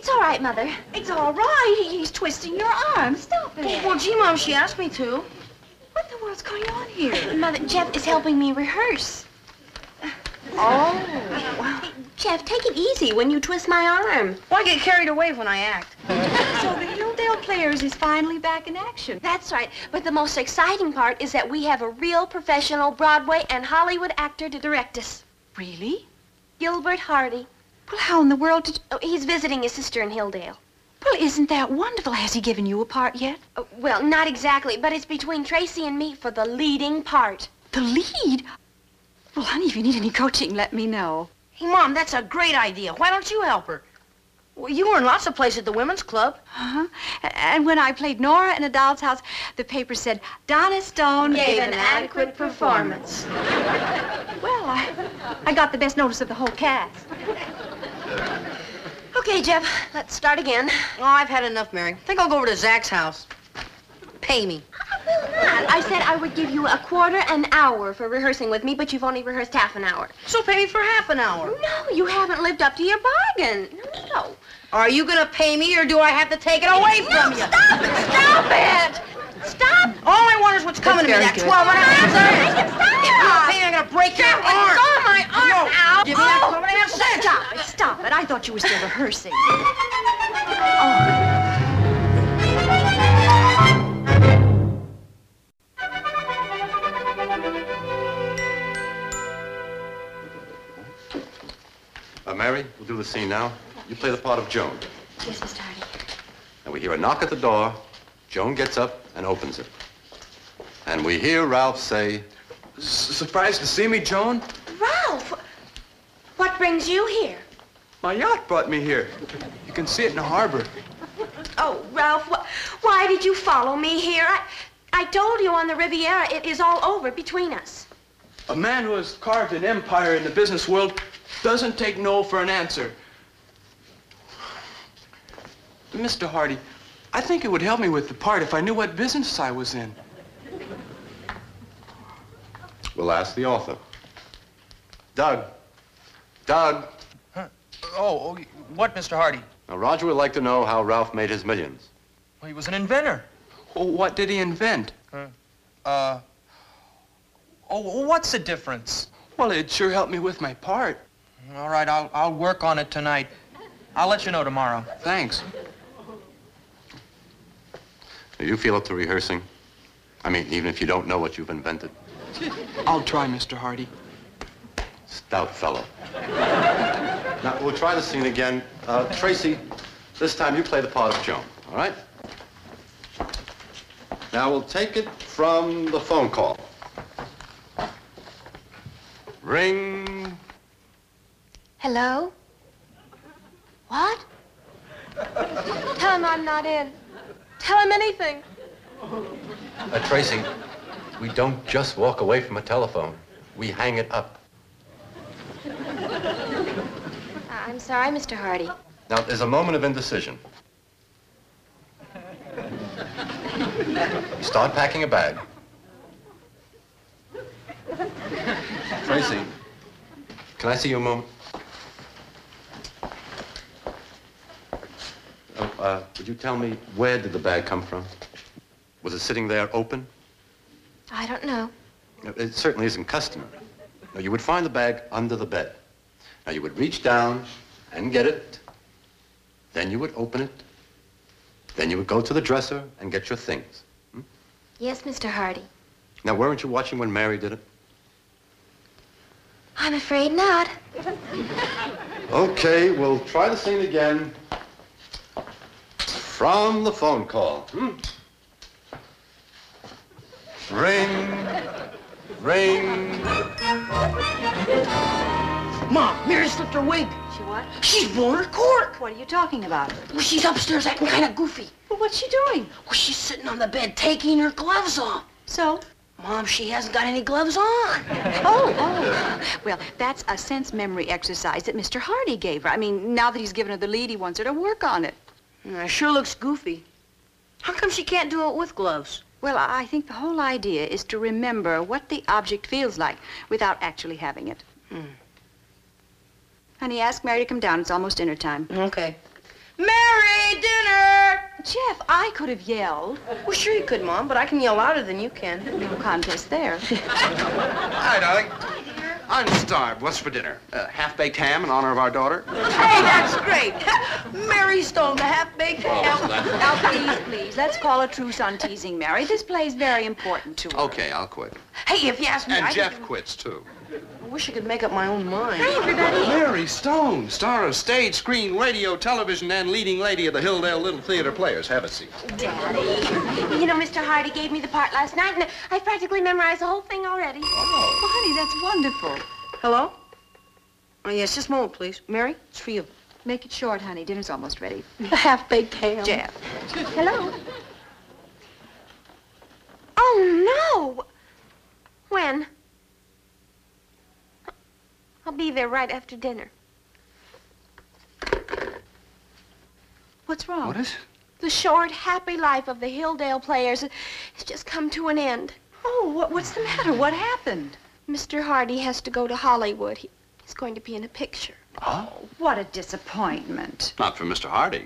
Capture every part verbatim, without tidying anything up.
It's all right, Mother. It's all right. He's twisting your arm. Stop it. Well, gee, Mom, she asked me to. What in the world's going on here? Mother, Jeff is helping me rehearse. Oh. Jeff, take it easy when you twist my arm. Well, I get carried away when I act. So the Hilldale Players is finally back in action. That's right. But the most exciting part is that we have a real professional Broadway and Hollywood actor to direct us. Really? Gilbert Hardy. Well, how in the world did... Oh, he's visiting his sister in Hilldale. Well, isn't that wonderful? Has he given you a part yet? Oh, well, not exactly, but it's between Tracy and me for the leading part. The lead? Well, honey, if you need any coaching, let me know. Hey, Mom, that's a great idea. Why don't you help her? Well, you were in lots of plays at the Women's Club. Uh-huh. And when I played Nora in A Doll's House, the paper said, Donna Stone gave an adequate performance. Well, I, I got the best notice of the whole cast. Okay, Jeff, let's start again. Oh, I've had enough, Mary. I think I'll go over to Zach's house. Pay me. I said I would give you a quarter an hour for rehearsing with me, but you've only rehearsed half an hour. So pay me for half an hour. No, you haven't lived up to your bargain. No, no. Are you gonna pay me, or do I have to take it away No, from you? stop it! Stop it! Stop! All I want is what's coming to me. very That good. twelve and a half cents. Stop! If you don't pay me, I'm gonna break your arm. Saw my arm No, out. give me that Oh. twelve and a half cents. Stop it, stop it. I thought you were still rehearsing. Oh. Uh, Mary, we'll do the scene now. You play the part of Joan. Yes, Mister Hardy. And we hear a knock at the door. Joan gets up and opens it. And we hear Ralph say, S- surprised to see me, Joan? Ralph, what brings you here? My yacht brought me here. You can see it in the harbor. Oh, Ralph, wh why did you follow me here? I, I told you on the Riviera it is all over between us. A man who has carved an empire in the business world doesn't take no for an answer. Mister Hardy, I think it would help me with the part if I knew what business I was in. we'll ask the author. Doug. Doug. Huh? Oh, oh, what, Mister Hardy? Now, Roger would like to know how Ralph made his millions. Well, he was an inventor. Oh, what did he invent? Huh? Uh, oh, what's the difference? Well, it'd sure help me with my part. All right, I'll, I'll work on it tonight. I'll let you know tomorrow. Thanks. Do you feel up to rehearsing? I mean, even if you don't know what you've invented. I'll try, Mister Hardy. Stout fellow. Now, we'll try the scene again. Uh, Tracy, this time you play the part of Joan, all right? Now, we'll take it from the phone call. Ring. Hello? What? Tell him I'm not in. Tell him anything. Uh, Tracy, we don't just walk away from a telephone. We hang it up. I'm sorry, Mister Hardy. Now, there's a moment of indecision. You start packing a bag. Tracy, can I see you a moment? Oh, uh, would you tell me, where did the bag come from? Was it sitting there open? I don't know. It certainly isn't customary. Now, you would find the bag under the bed. Now, you would reach down and get it. Then you would open it. Then you would go to the dresser and get your things. Hmm? Yes, Mister Hardy. Now, weren't you watching when Mary did it? I'm afraid not. Okay, we'll try the scene again. From the phone call. Hmm? Ring. Ring. Mom, Mary slipped her wig. She what? She's blowing her cork. What are you talking about? Well, she's upstairs acting kind of goofy. Well, what's she doing? Well, she's sitting on the bed taking her gloves off. So? Mom, she hasn't got any gloves on. Oh, oh. Well, that's a sense memory exercise that Mister Hardy gave her. I mean, now that he's given her the lead, he wants her to work on it. It sure looks goofy. How come she can't do it with gloves? Well, I think the whole idea is to remember what the object feels like without actually having it. Hmm. Honey, ask Mary to come down. It's almost dinner time. Okay. Mary, dinner! Jeff, I could have yelled. Well, sure you could, Mom, but I can yell louder than you can. No contest there. Hi, darling. I'm starved. What's for dinner? Uh, half-baked ham in honor of our daughter? Hey, that's great. Mary stole the half-baked ham. Now, please, please, let's call a truce on teasing, Mary. This play's very important to her. Okay, I'll quit. Hey, if you ask me, And I Jeff quits, too. I wish I could make up my own mind. Hi, everybody. Mary Stone, star of stage, screen, radio, television, and leading lady of the Hilldale Little Theater Players. Have a seat. Daddy. You know, Mister Hardy gave me the part last night, and I practically memorized the whole thing already. Oh, honey, that's wonderful. Hello? Oh, yes, just a moment, please. Mary, it's for you. Make it short, honey. Dinner's almost ready. The half-baked ham. Jeff. Hello? Oh, no! When? I'll be there right after dinner. What's wrong? What is? The short, happy life of the Hilldale Players has just come to an end. Oh, what, what's the matter? What happened? Mister Hardy has to go to Hollywood. He, he's going to be in a picture. Huh? What a disappointment. Not for Mister Hardy.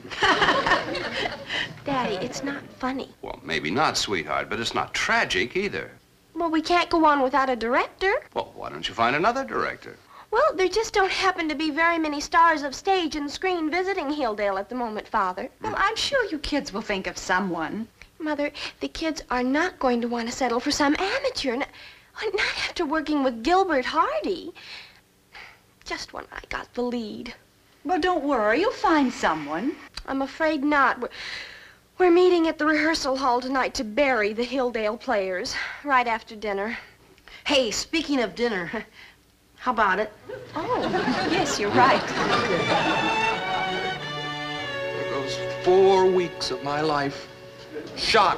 Daddy, it's not funny. Well, maybe not, sweetheart, but it's not tragic either. Well, we can't go on without a director. Well, why don't you find another director? Well, there just don't happen to be very many stars of stage and screen visiting Hilldale at the moment, Father. Well, I'm sure you kids will think of someone. Mother, the kids are not going to want to settle for some amateur. Not, not after working with Gilbert Hardy. Just when I got the lead. Well, don't worry. You'll find someone. I'm afraid not. We're, we're meeting at the rehearsal hall tonight to bury the Hilldale Players right after dinner. Hey, speaking of dinner, how about it? Oh, yes, you're right. There goes four weeks of my life. Shot.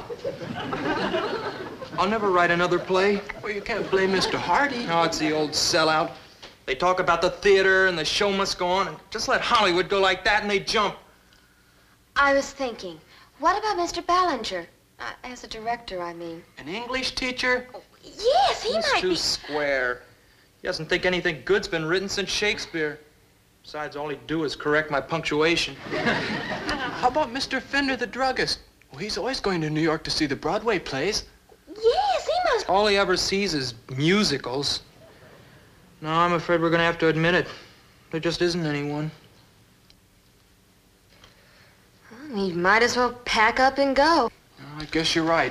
I'll never write another play. Well, you can't blame Mister Hardy. No, it's the old sellout. They talk about the theater and the show must go on, and just let Hollywood go like that and they jump. I was thinking, what about Mister Ballinger? Uh, as a director, I mean. An English teacher? Yes, he He's might too be. square. He doesn't think anything good's been written since Shakespeare. Besides, all he'd do is correct my punctuation. How about Mister Fender, the druggist? Well, he's always going to New York to see the Broadway plays. Yes, he must. All he ever sees is musicals. No, I'm afraid we're going to have to admit it. There just isn't anyone. He might as well pack up and go. Oh, I guess you're right.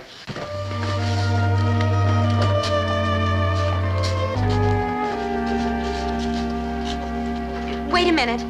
Wait a minute.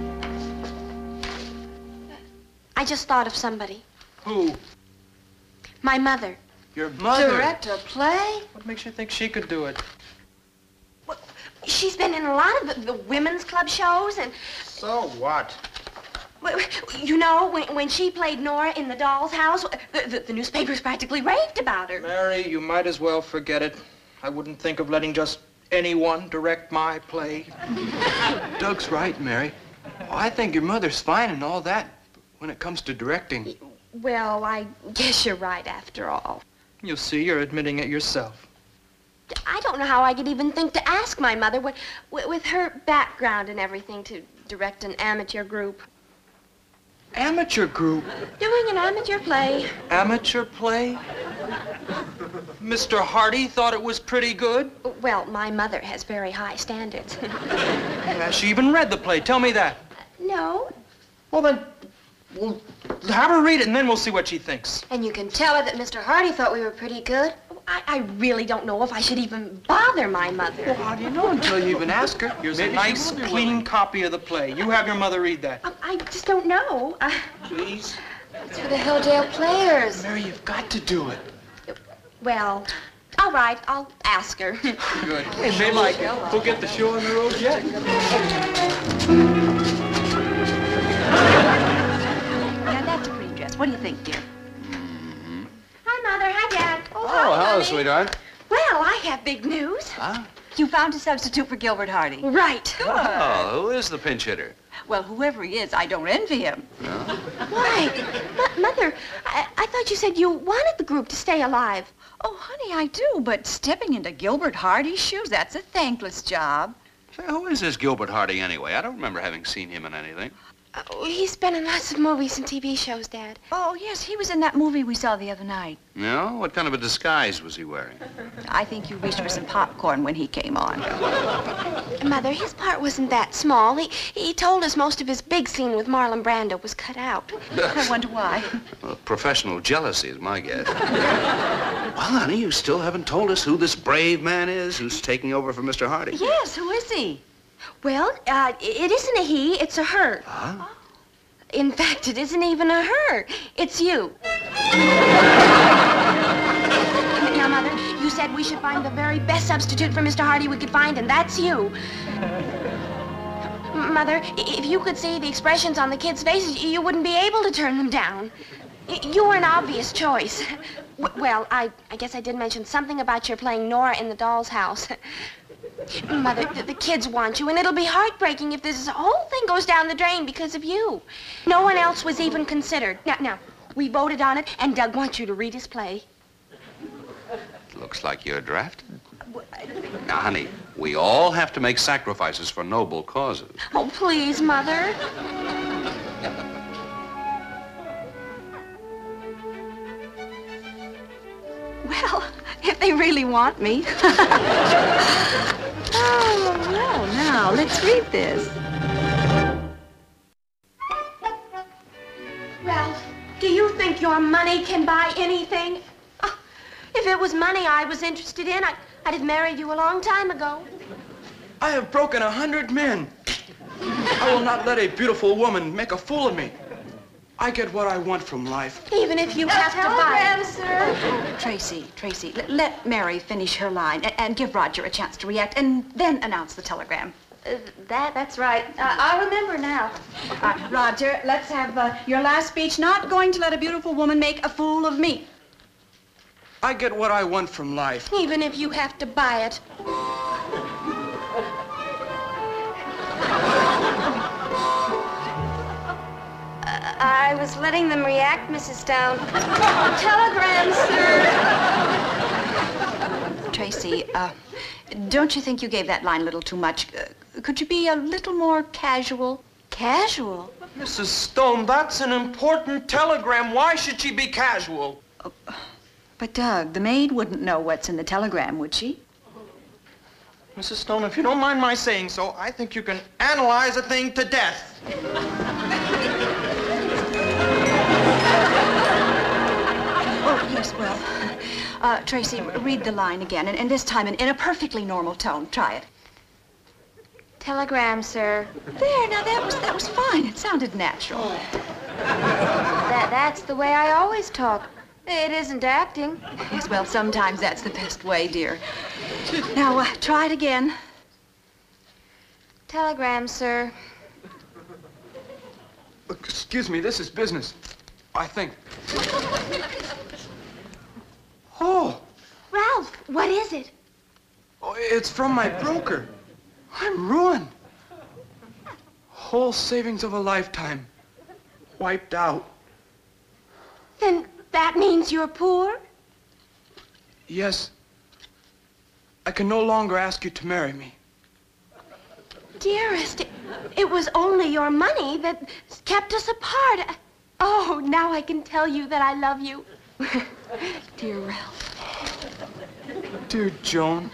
I just thought of somebody. Who? My mother. Your mother. Direct a play? What makes you think she could do it? Well, she's been in a lot of the, the women's club shows, and So what? well, you know, when, when she played Nora in the Doll's House, the, the, the newspapers practically raved about her. Mary, you might as well forget it. I wouldn't think of letting just anyone direct my play. Doug's right, Mary. I think your mother's fine and all that, but when it comes to directing. Well, I guess you're right after all. You'll see, you're admitting it yourself. I don't know how I could even think to ask my mother, with, with her background and everything, to direct an amateur group. Amateur group. Doing an amateur play. Amateur play? Mister Hardy thought it was pretty good? Well, my mother has very high standards. Yeah, she even read the play. Tell me that. No, Well, then, we'll have her read it, and then we'll see what she thinks. and you can tell her that Mister Hardy thought we were pretty good. I, I really don't know if I should even bother my mother. How do you know until you even ask her? Here's Maybe a she nice, will be clean willing. copy of the play. You have your mother read that. I, I just don't know. Uh, Please. it's for the Hilldale Players. Mary, you've got to do it. Well, all right, I'll ask her. Good. Hey, maybe like it. We'll get the show on the road yet. Now, that's a pretty dress. What do you think, dear? Hi, Mother. Hi, Dad. Oh, hi, hello, honey. sweetheart. Well, I have big news. Huh? You found a substitute for Gilbert Hardy. Right. Oh, who is the pinch hitter? Well, whoever he is, I don't envy him. Why? Mo- Mother, I, I thought you said you wanted the group to stay alive. Oh, honey, I do, but stepping into Gilbert Hardy's shoes, that's a thankless job. Say, who is this Gilbert Hardy anyway? I don't remember having seen him in anything. Oh, he's been in lots of movies and T V shows, Dad. Oh, yes, he was in that movie we saw the other night. No? What kind of a disguise was he wearing? I think you reached for some popcorn when he came on. Mother, his part wasn't that small. He, he told us most of his big scene with Marlon Brando was cut out. I wonder why. Well, professional jealousy is my guess. Well, honey, you still haven't told us who this brave man is who's taking over for Mister Hardy. Yes, who is he? Well, uh, it isn't a he, it's a her. Huh? In fact, it isn't even a her. It's you. Now, Mother, you said we should find the very best substitute for Mister Hardy we could find, and that's you. Mother, if you could see the expressions on the kids' faces, you wouldn't be able to turn them down. You were an obvious choice. Well, I, I guess I did mention something about your playing Nora in the doll's house. Mother, the, the kids want you, and it'll be heartbreaking if this whole thing goes down the drain because of you. No one else was even considered. Now, now, we voted on it, and Doug wants you to read his play. Looks like you're drafted. Now, honey, we all have to make sacrifices for noble causes. Oh, please, Mother. Well, if they really want me. Oh, well, now, let's read this. Ralph, do you think your money can buy anything? Oh, if it was money I was interested in, I, I'd have married you a long time ago. I have broken a hundred men. I will not let a beautiful woman make a fool of me. I get what I want from life. Even if you have to buy it. Sir. Tracy, Tracy, l- let Mary finish her line and, and give Roger a chance to react, and then announce the telegram. Uh, that, that's right. Uh, I remember now. Uh, Roger, let's have uh, your last speech. Not going to let a beautiful woman make a fool of me. I get what I want from life. Even if you have to buy it. I was letting them react, Missus Stone. Telegram, sir. Tracy, uh, don't you think you gave that line a little too much? Uh, could you be a little more casual? Casual? Missus Stone, that's an important telegram. Why should she be casual? Uh, but, Doug, the maid wouldn't know what's in the telegram, would she? Missus Stone, if you don't mind my saying so, I think you can analyze a thing to death. Oh, yes, well, uh, Tracy, read the line again, and, and this time in, in a perfectly normal tone. Try it. Telegram, sir. There, now that was that was fine. It sounded natural. That, that's the way I always talk. It isn't acting. Yes, well, sometimes that's the best way, dear. Now, uh, try it again. Telegram, sir. Excuse me, this is business. I think. Oh, Ralph, what is it? oh, it's from my broker. I'm ruined. Whole savings of a lifetime wiped out. Then that means you're poor? Yes. I can no longer ask you to marry me. Dearest, it, it was only your money that kept us apart. Oh, now I can tell you that I love you. Dear Ralph. Dear Joan.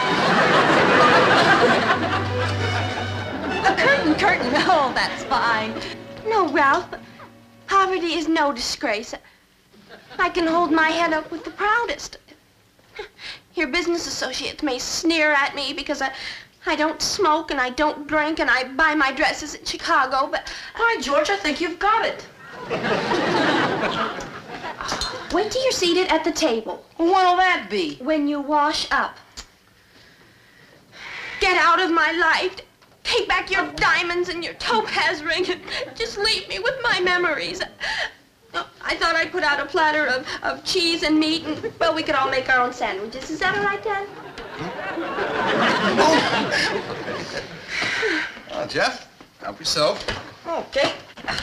A curtain, curtain. Oh, that's fine. No, Ralph. Poverty is no disgrace. I can hold my head up with the proudest. Your business associates may sneer at me because I, I don't smoke and I don't drink and I buy my dresses in Chicago, but... Why, George, I think you've got it. Wait till you're seated at the table. What'll that be? When you wash up. Get out of my life. Take back your diamonds and your topaz ring and just leave me with my memories. I thought I'd put out a platter of, of cheese and meat and, well, we could all make our own sandwiches. Is that all right, Dad? Uh, Jeff, help yourself. Okay.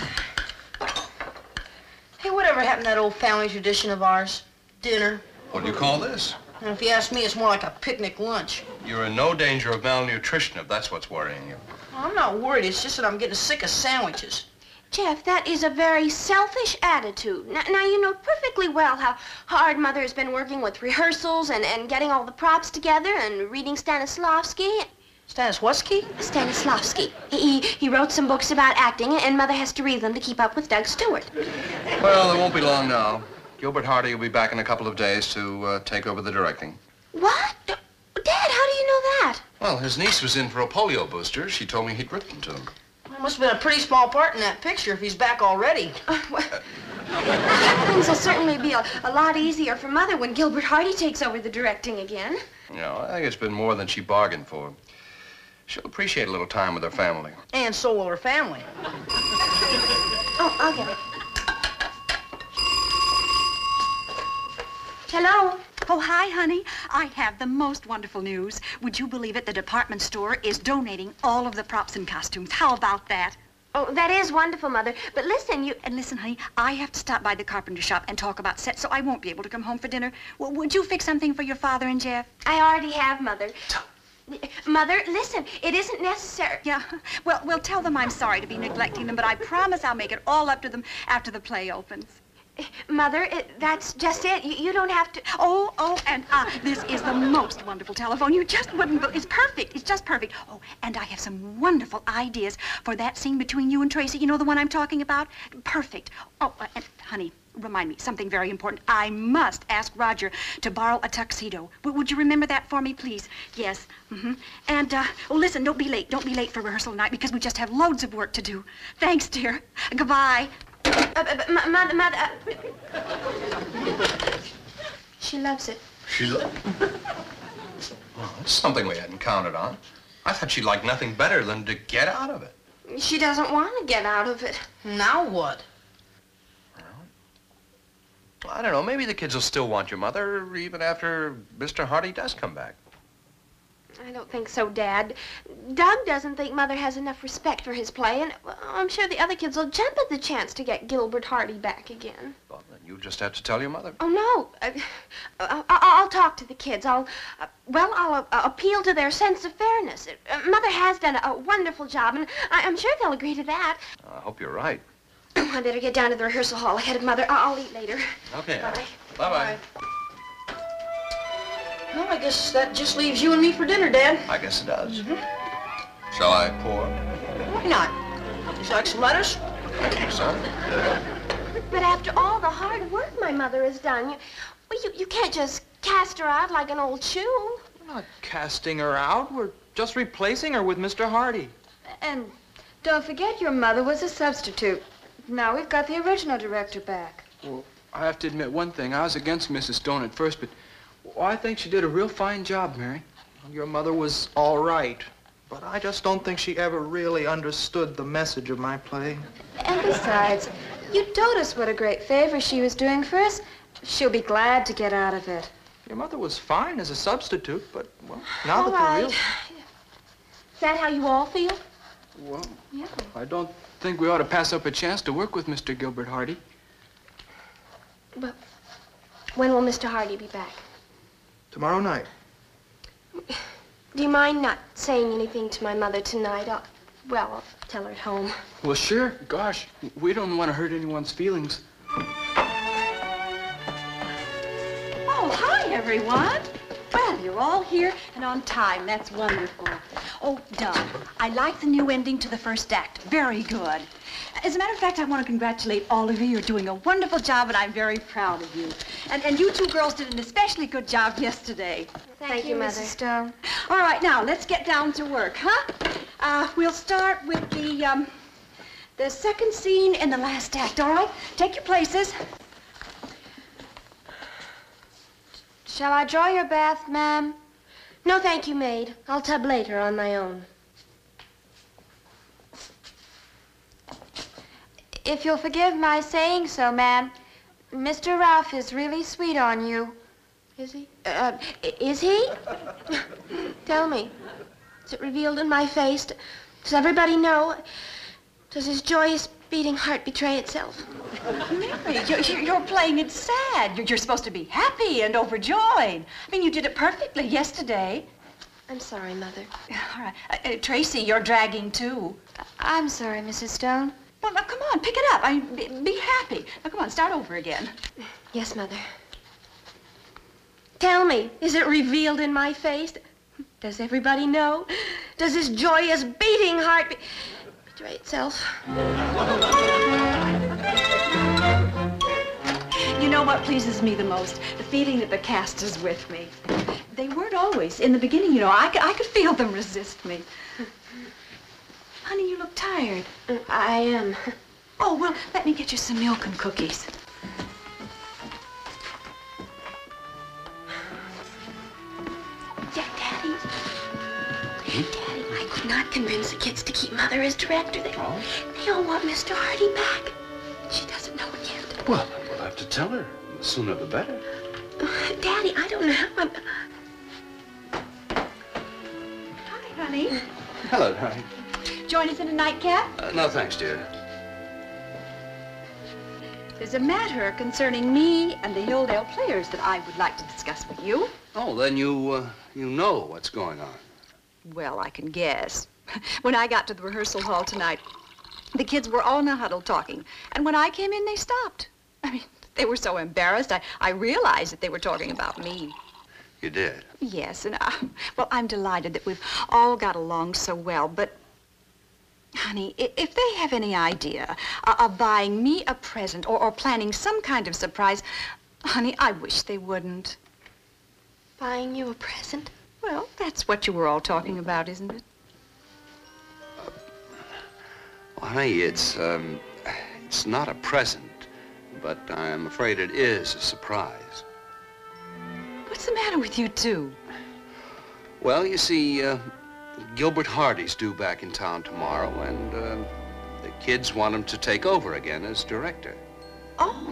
Hey, whatever happened to that old family tradition of ours? Dinner. What do you call this? And if you ask me, it's more like a picnic lunch. You're in no danger of malnutrition if that's what's worrying you. I'm not worried. It's just that I'm getting sick of sandwiches. Jeff, that is a very selfish attitude. Now, now, you know perfectly well how hard Mother has been working with rehearsals and, and getting all the props together and reading Stanislavski. Stanislavski? Stanislavski. He, he wrote some books about acting, and Mother has to read them to keep up with Doug Stewart. Well, it won't be long now. Gilbert Hardy will be back in a couple of days to uh, take over the directing. What? Dad, how do you know that? Well, his niece was in for a polio booster. She told me he'd written to him. Well, must have been a pretty small part in that picture if he's back already. Uh, well, things will certainly be a, a lot easier for Mother when Gilbert Hardy takes over the directing again. You know, I think it's been more than she bargained for. She'll appreciate a little time with her family. And so will her family. Oh, I'll get it. Hello? Oh, hi, honey. I have the most wonderful news. Would you believe it? The department store is donating all of the props and costumes. How about that? Oh, that is wonderful, Mother. But listen, you... And listen, honey, I have to stop by the carpenter shop and talk about sets, so I won't be able to come home for dinner. W- would you fix something for your father and Jeff? I already have, Mother. Mother, listen, it isn't necessary. Yeah, well, we'll tell them I'm sorry to be neglecting them, but I promise I'll make it all up to them after the play opens. Mother, it, that's just it. You, you don't have to... Oh, oh, and uh, this is the most wonderful telephone. You just wouldn't believe. It's perfect. It's just perfect. Oh, and I have some wonderful ideas for that scene between you and Tracy. You know the one I'm talking about? Perfect. Oh, uh, and honey, remind me, something very important. I must ask Roger to borrow a tuxedo. W- would you remember that for me, please? Yes. Mm-hmm. And, uh, oh, listen, don't be late. Don't be late for rehearsal tonight because we just have loads of work to do. Thanks, dear. Goodbye. Uh, uh, m- mother, mother... Uh... She loves it. She lo- Well, that's something we hadn't counted on. I thought she'd like nothing better than to get out of it. She doesn't want to get out of it. Now what? Well, I don't know. Maybe the kids will still want your mother even after Mister Hardy does come back. I don't think so, Dad. Doug doesn't think Mother has enough respect for his play, and well, I'm sure the other kids will jump at the chance to get Gilbert Hardy back again. Well, then you just have to tell your mother. Oh, no. I, I, I'll talk to the kids. I'll, uh, well, I'll uh, appeal to their sense of fairness. Uh, Mother has done a, a wonderful job, and I, I'm sure they'll agree to that. I hope you're right. I better get down to the rehearsal hall ahead of Mother. I'll, I'll eat later. Okay. Bye. Bye-bye. Well, I guess that just leaves you and me for dinner, Dad. I guess it does. Mm-hmm. Shall I pour? Why not? Would you like some lettuce? Thank you, son. But after all the hard work my mother has done, you, well, you, you can't just cast her out like an old shoe. We're not casting her out. We're just replacing her with Mister Hardy. And don't forget your mother was a substitute. Now we've got the original director back. Well, I have to admit one thing. I was against Missus Stone at first, but well, I think she did a real fine job, Mary. Your mother was all right, but I just don't think she ever really understood the message of my play. And besides, you told us what a great favor she was doing for us. She'll be glad to get out of it. Your mother was fine as a substitute, but, well, now All that right. the real... Is that how you all feel? Well, Yeah. I don't think we ought to pass up a chance to work with Mister Gilbert Hardy. But when will Mister Hardy be back? Tomorrow night. Do you mind not saying anything to my mother tonight? I'll, well, I'll tell her at home. Well, sure. Gosh, we don't want to hurt anyone's feelings. Oh, hi, everyone. Well, you're all here and on time. That's wonderful. Oh, Doug, I like the new ending to the first act. Very good. As a matter of fact, I want to congratulate all of you. You're doing a wonderful job, and I'm very proud of you. And, and you two girls did an especially good job yesterday. Thank, Thank you, you, Mother. Missus Stone. All right, now, let's get down to work, huh? Uh, we'll start with the, um, the second scene in the last act, all right? Take your places. Shall I draw your bath, ma'am? No, thank you, maid. I'll tub later on my own. If you'll forgive my saying so, ma'am, Mister Ralph is really sweet on you. Is he? Uh, i- is he? Tell me. Is it revealed in my face? Does everybody know? Does his joyous beating heart betray itself? Mary, you're, you're playing it sad. You're, you're supposed to be happy and overjoyed. I mean, you did it perfectly yesterday. I'm sorry, Mother. All right. Uh, uh, Tracy, you're dragging, too. I'm sorry, Missus Stone. Well, now, come on, pick it up. I be, be happy. Now, come on, start over again. Yes, Mother. Tell me, is it revealed in my face? Does everybody know? Does this joyous, beating heart be betray itself? You know what pleases me the most? The feeling that the cast is with me. They weren't always. In the beginning, you know, I, I could feel them resist me. Honey, you look tired. I am. Oh, well, let me get you some milk and cookies. Yeah, Daddy. Daddy, I could not convince the kids to keep Mother as director. They, Oh? they all want Mister Hardy back. She doesn't know it yet. Well, we'll have to tell her. The sooner the better. Daddy, I don't know how I'm... Hi, honey. Hello, honey. Join us in a nightcap? Uh, no, thanks, dear. There's a matter concerning me and the Hilldale Players that I would like to discuss with you. Oh, then you, uh, you know what's going on. Well, I can guess. When I got to the rehearsal hall tonight, the kids were all in a huddle talking. And when I came in, they stopped. I mean, they were so embarrassed, I, I realized that they were talking about me. You did? Yes, and, uh, well, I'm delighted that we've all got along so well, but, honey, i- if they have any idea uh, of buying me a present or, or planning some kind of surprise, honey, I wish they wouldn't. Buying you a present? Well, that's what you were all talking about, isn't it? Well, honey, it's, um, it's not a present, but I'm afraid it is a surprise. What's the matter with you two? Well, you see, uh, Gilbert Hardy's due back in town tomorrow, and uh, the kids want him to take over again as director. Oh.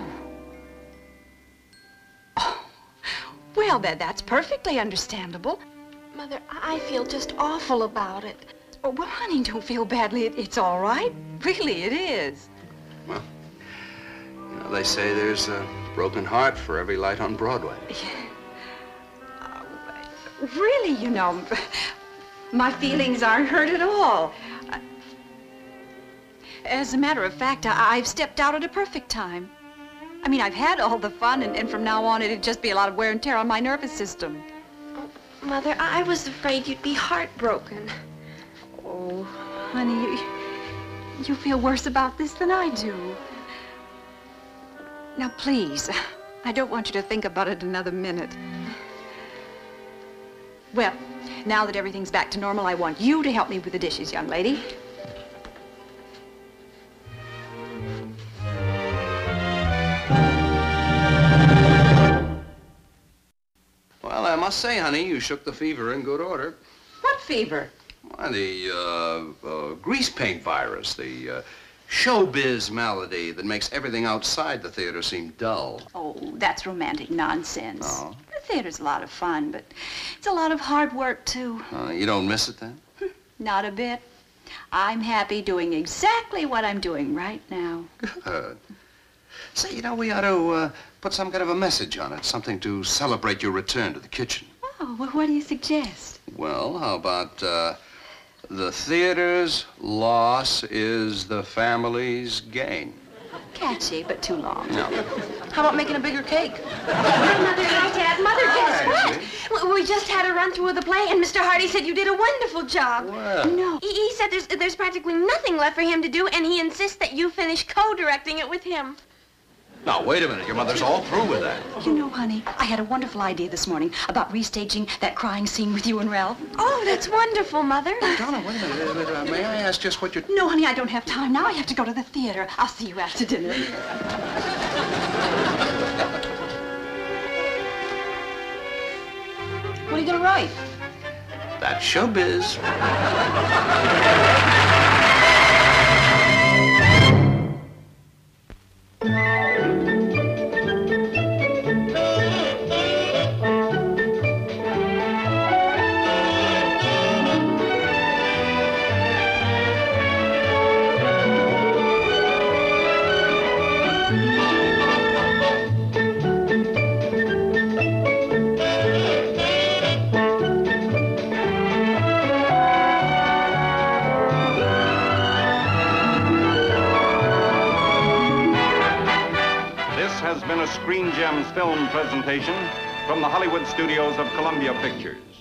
Oh. Well, that, that's perfectly understandable. Mother, I I feel just awful about it. Oh, well, honey, don't feel badly. It, it's all right. Really, it is. Well, you know, they say there's a broken heart for every light on Broadway. Uh, really, you know, my feelings aren't hurt at all. Uh, As a matter of fact, I, I've stepped out at a perfect time. I mean, I've had all the fun, and, and from now on, it'd just be a lot of wear and tear on my nervous system. Mother, I was afraid you'd be heartbroken. Oh, honey, you, you feel worse about this than I do. Now, please, I don't want you to think about it another minute. Well, now that everything's back to normal, I want you to help me with the dishes, young lady. Well, I must say, honey, you shook the fever in good order. What fever? Why, the uh, uh, grease paint virus, the uh, showbiz malady that makes everything outside the theater seem dull. Oh, that's romantic nonsense. Oh. The theater's a lot of fun, but it's a lot of hard work, too. Uh, you don't miss it then? Not a bit. I'm happy doing exactly what I'm doing right now. Good. Say, you know, we ought to uh, put some kind of a message on it, something to celebrate your return to the kitchen. Oh, well, what do you suggest? Well, how about uh, the theater's loss is the family's gain? Catchy, but too long. No. How about making a bigger cake? Hi, Mother. Hi, Dad. Mother, guess Hi, what? We- We just had a run-through of the play, and Mister Hardy said you did a wonderful job. Well, No. He, he said there's, there's practically nothing left for him to do, and he insists that you finish co-directing it with him. now, wait a minute. Your mother's all through with that. You know, honey, I had a wonderful idea this morning about restaging that crying scene with you and Ralph. Oh, that's wonderful, Mother. Donna, wait a minute. Uh, may I ask just what you're... No, honey, I don't have time now. I have to go to the theater. I'll see you after dinner. What are you gonna write? That's showbiz. been a Screen Gems film presentation from the Hollywood studios of Columbia Pictures.